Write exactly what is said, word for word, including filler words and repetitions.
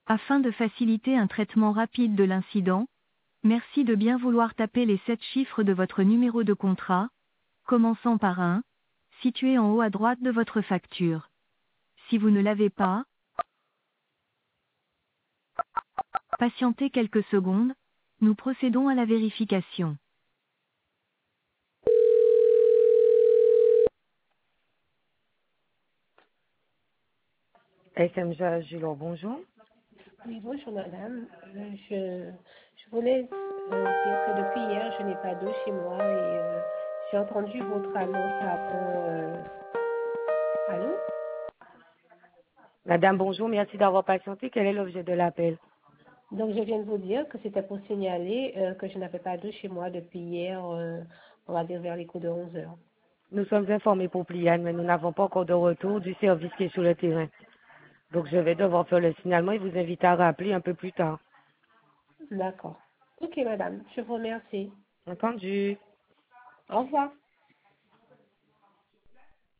Afin de faciliter un traitement rapide de l'incident, merci de bien vouloir taper les sept chiffres de votre numéro de contrat, commençant par un, situé en haut à droite de votre facture. Si vous ne l'avez pas, patientez quelques secondes, nous procédons à la vérification. S M J Julot, bonjour. Oui, bonjour madame. Euh, Je, je voulais euh, dire que depuis hier, je n'ai pas d'eau chez moi et euh, j'ai entendu votre annonce avant. Euh... Allô? Madame, bonjour, merci d'avoir patienté. Quel est l'objet de l'appel? Donc je viens de vous dire que c'était pour signaler euh, que je n'avais pas d'eau chez moi depuis hier, euh, on va dire vers les coups de onze heures. Nous sommes informés pour Pliane, mais nous n'avons pas encore de retour du service qui est sur le terrain. Donc je vais devoir faire le signalement et vous inviter à rappeler un peu plus tard. D'accord. Ok madame, je vous remercie. Entendu? Au revoir.